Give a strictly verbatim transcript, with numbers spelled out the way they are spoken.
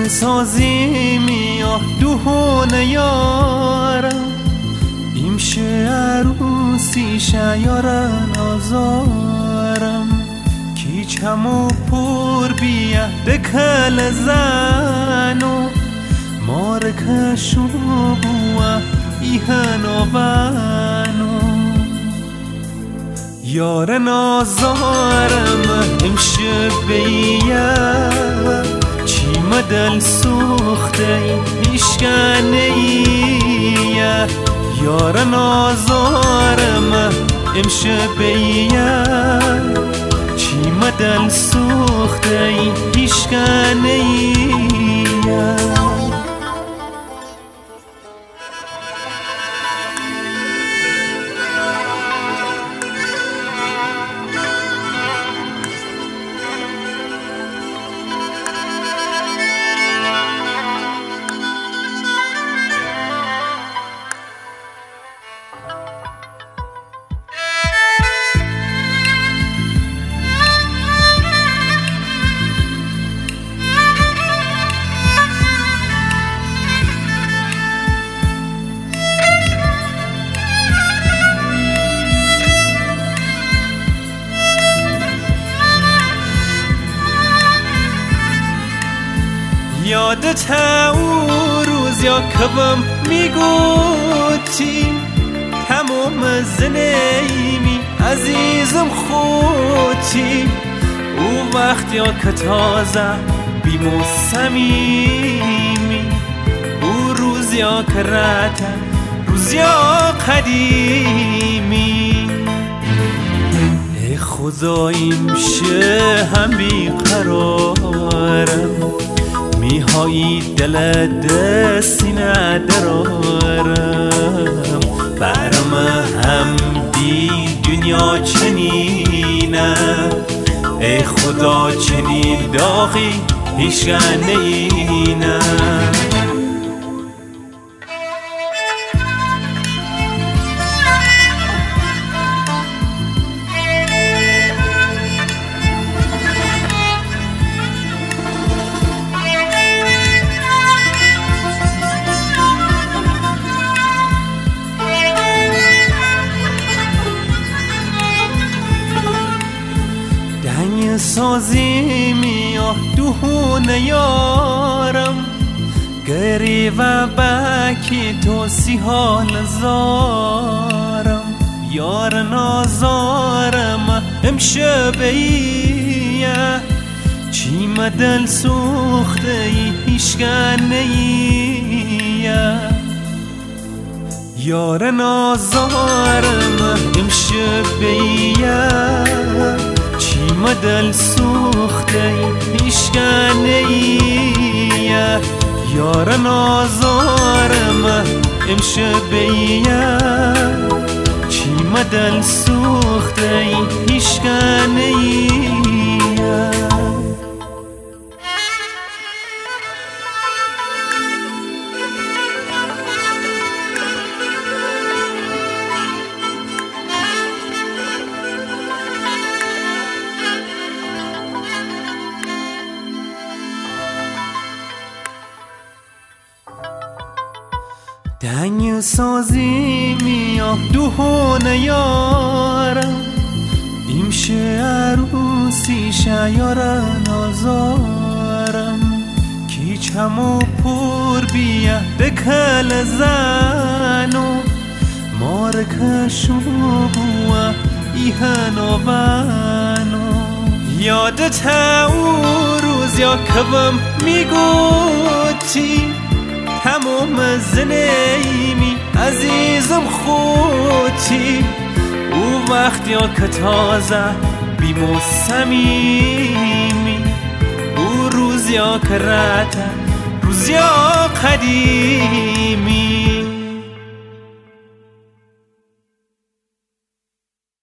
دنگ سازی میاه دوهون یارم ایمشه عروسی شیارن آزارم کی چمو پر بیه دکل زنو مارکشو بوه ایهن آونو یار نازارم امشه بیه چی مدل سوخته ایشکنه ایه یار نازارم امشه بیه چی مدل سوخته ایشکنه ایه یادت او روز یا کبم میگوتی تمام زنیمی عزیزم خودتی او وقت یا که تازه بیمو سمیمی او روز یا که رته روز یا قدیمی ای خدایی میشه هم بیقرارم میهایی دل دستی ندارم برم هم بی دنیا چنینه ای خدا چنین داغی هیچ نینه سازی میاه دوهون یارم گری و بکی تو سی حال زارم یار نازارم امشه بیه چی مدل سوخته ایشکنه ایه یار نازارم امشه بیه مدل سوخته ایشکنه ایه یار نازارم امشه بیه چی مدل سوخته ایشکنه ایه دنگ سازی میاه دوهون یارم ایمشه عروسی شیارن آزارم کی چمو پر بیه دکل زنو مارکشو بوه ایهن آونو یادت او روز یا کبم میگوتی تمام زنیمی عزیزم خودتی او وقت یا که تازه بیمو سمیمی او روز یا که رته روز یا قدیمی